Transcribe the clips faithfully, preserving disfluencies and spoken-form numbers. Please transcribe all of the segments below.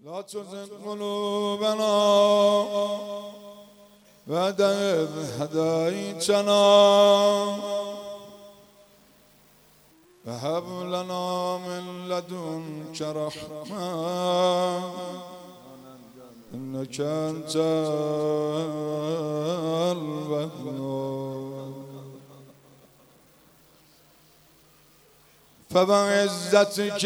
لا تزغ قلوبنا بعد إذ هديتنا وهب لنا من لدنك رحمة إنك أنت الوهاب فبعزتك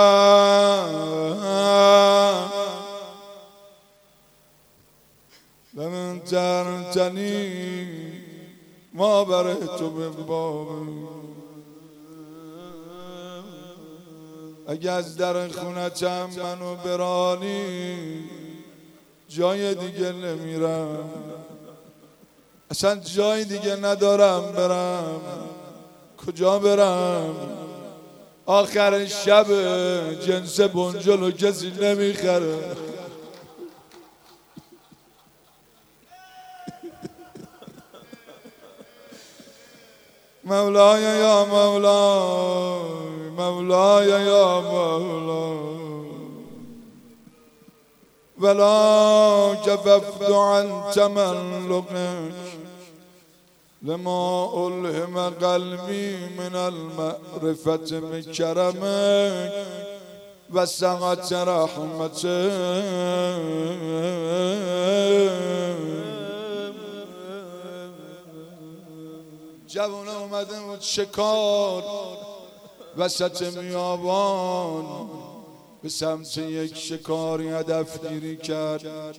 لمن ترتني ما برهت ببابی. اگه از در خونتم منو برانی جای دیگه نمیرم، اصلا جای دیگه ندارم برم. کجا برم؟ آخر شب جنس بنجلو کسی نمیخره. مولاي يا مولاي مولاي يا مولاي ولا كففت عن تملقك لما ألهم قلبي من المعرفة بكرمك وسعة رحمتك. جوونه اومده بود شکار وسط میابان، به سمت یک شکاری هدف گیری کرد.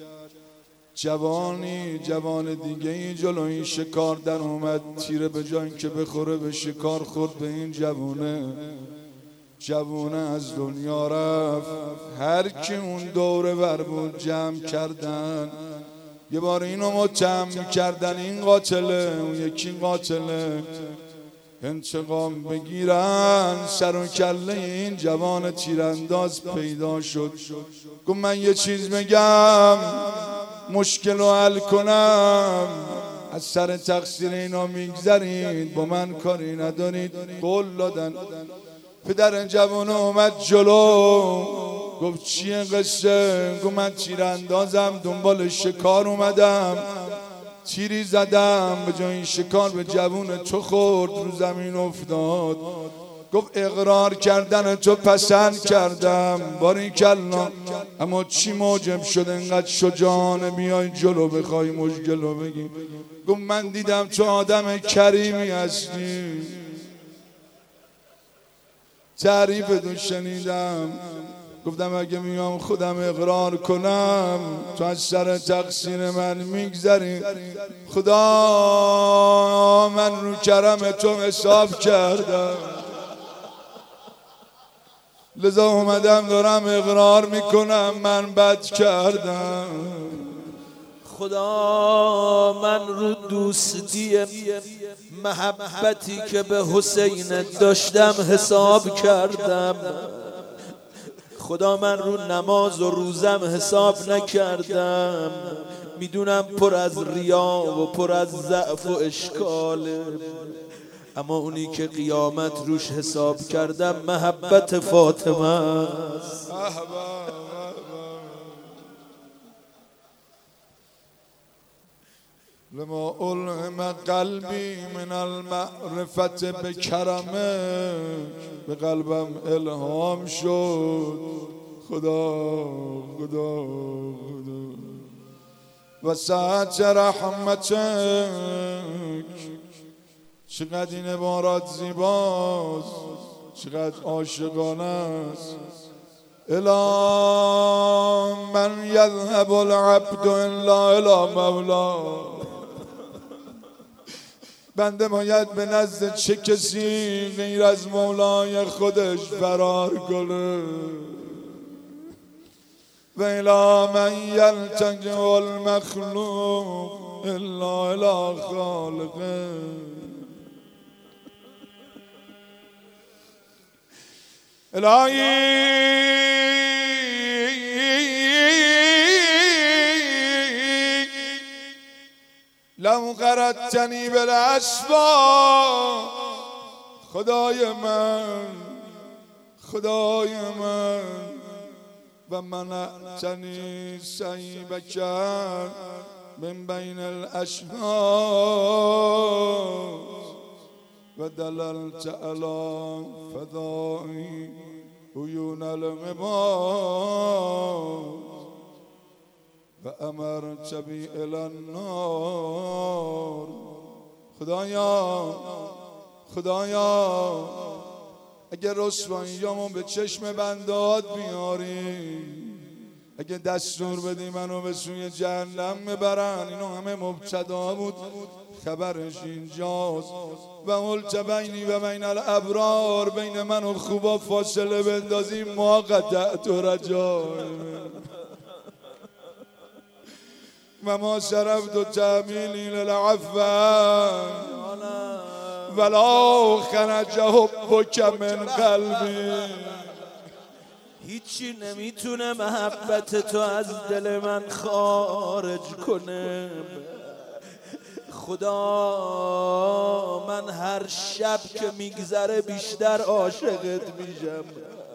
جوانی جوان دیگه ای جلوی شکار در اومد، تیره به جای که بخوره به شکار خورد به این جوونه. جوونه از دنیا رفت. هر کی اون دوره بر بود جمع کردن، یه بار اینو متهم کردن این قاتله اون یکی قاتله، انتقام بگیرن. سر و کله این جوان تیرانداز پیدا شد. گفت من یه چیز بگم مشکل رو حل کنم، از سر تقصیر اینا میگذرید، با من کاری ندارید. قول دادن. پدر جوان اومد جلو، گفت چیه قصه؟ گفت من تیراندازم، دنبال شکار اومدم، تیری زدم، به جای این شکار به جوون تو خورد، رو زمین افتاد. گفت اقرار کردن تو پسند کردم، باریکلا، اما چی موجب شد انقدر شجاعانه بیای جلو بخوای مشکلو بگی؟ گفت من دیدم تو آدم کریمی هستی، تعریف تو شنیدم، گفتم اگه میام خودم اقرار کنم تو از سر تقصیر من میگذری. خدا من رو کرم تو حساب کردم، لذا اومدم دارم اقرار میکنم من بد کردم. خدا من رو دوستی محبتی که به حسین داشتم حساب کردم. خدا من رو نماز و روزم حساب نکردم. میدونم پر از ریا و پر از ضعف و اشکاله، اما اونی که قیامت روش حساب کردم محبت فاطمه است. لما ألهم قلبی من المعرفت بکرمک، به قلبم الهام شد خدا خدا خدا وسعت رحمتک. چقدر این عبارات زیباست، چقدر عاشقانه است. الا من یذهب العبد الا الی مولاه. بنده باید به نزد چه کسی غیر از مولای خودش فرار کنه؟ و الی من یلتجئ المخلوق الا الی خالقه. الهی لو غرتنی بالاسفار، خدای من خدای من و منعتنی سیبک من بین الاشخاص و دللت علی فدایی عیون العباد و امرت بی الی النار. خدایا خدایا اگر رسواییامو به چشم بندات بیاری، اگه دستور بدی منو به سوی جهنم ببرن، اینو همه مبتدا بود، خبرش اینجاست. و قلت بینی و بین الابرار، بین من و خوبا فاصله بندازی، ما قطعت رجای و ما شرفت تعمیلی للعفو ولا خرج حبک من قلبی. هیچی نمیتونه محبت تو از دل من خارج کنه. خدا من هر شب که میگذره بیشتر عاشقت میشم،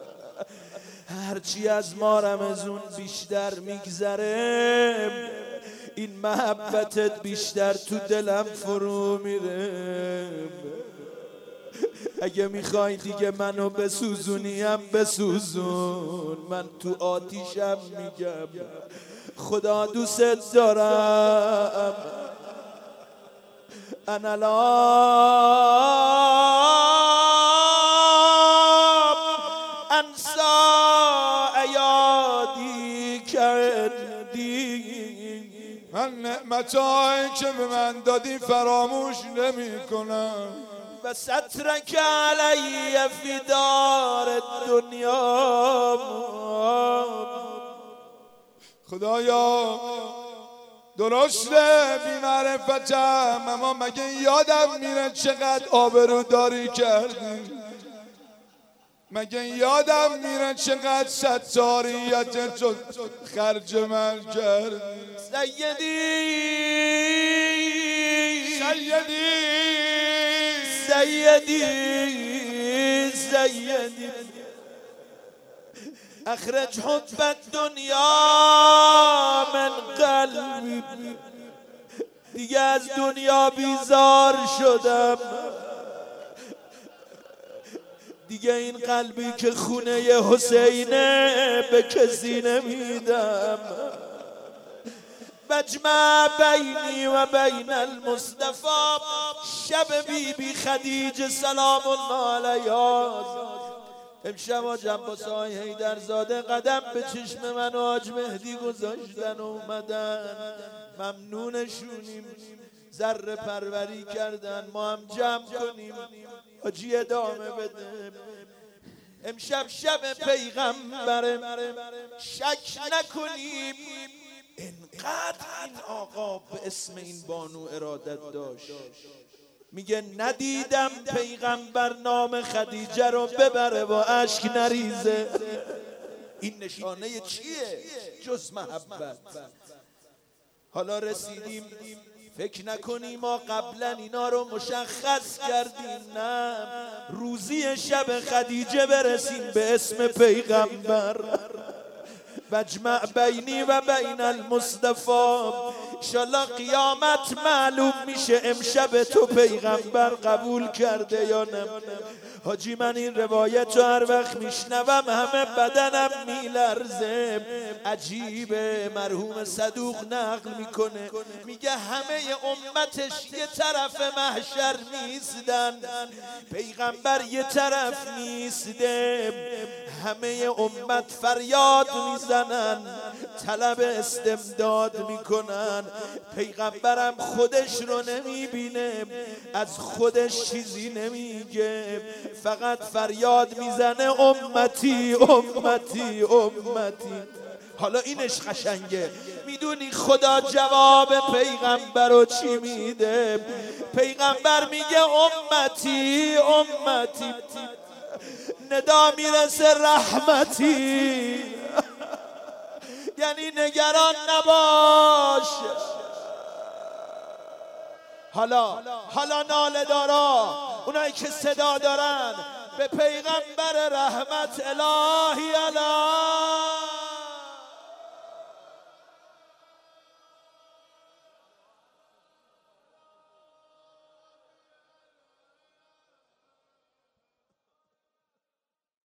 هرچی از ما رمزون بیشتر میگذره این محبتت بیشتر تو دلم فرو میره. اگه میخوای دیگه منو بسوزونیم بسوزون، من تو آتیشم میگم خدا دوست دارم. انا لا انسا ایادی کردی، من نعمتایی که به من دادی فراموش نمی کنم. و سترک علی فی دار دنیا. خدایا درسته بی معرفتم، اما مگه یادم میره چقدر آبروداری کردی؟ مگه یادم میره چقدر ستاریت تو خرج من کردی؟ سیدی سیدی سیدی سیدی اخرج حب الدنیا من قلبی. دیگه از دنیا بیزار شدم، دیگه این قلبی که خونه حسینه به کسی نمیدم. مجمع بینی و بین المصطفى، شب بی بی خدیجه سلام الله علیها. امشب آج عباس آقای حیدرزاده قدم به چشم من و حاج مهدی گذاشتن و اومدن، ممنونشونیم، ذره پروری کردن، ما هم جمع کنیم حاجی ادامه بده. امشب شب پیغمبره، شک نکنیم اینقدر این آقا به اسم این بانو ارادت داشت. میگه ندیدم پیغمبر نام خدیجه رو ببره و اشک نریزه. این نشانه چیه جز محبت؟ حالا رسیدیم، فکر نکنیم ما قبلا اینا رو مشخص کردیم، نه، روزی شب خدیجه برسیم به اسم پیغمبر. مجمع بینی و بین المصطفى، انشالله قیامت معلوم میشه امشب تو پیغمبر قبول کرده یا نه. حاجی من این روایت رو هر وقت میشنوم همه بدنم میلرزه. عجیبه، مرحوم صدوق نقل میکنه، میگه همه امتش یه طرف محشر میسدن، پیغمبر یه طرف میسده، همه امت فریاد میزنن، طلب استمداد میکنن. پیغمبرم خودش رو نمیبینه، از خودش چیزی نمیگه، فقط فریاد میزنه امتی امتی امتی. حالا اینش قشنگه، میدونی خدا جواب پیغمبر رو چی میده؟ پیغمبر میگه امتی امتی، ندا میرسه رحمتی، یعنی نگران نباش. حالا حالا ناله دارا، اونایی که صدا دارن به پیغمبر رحمت الهی علی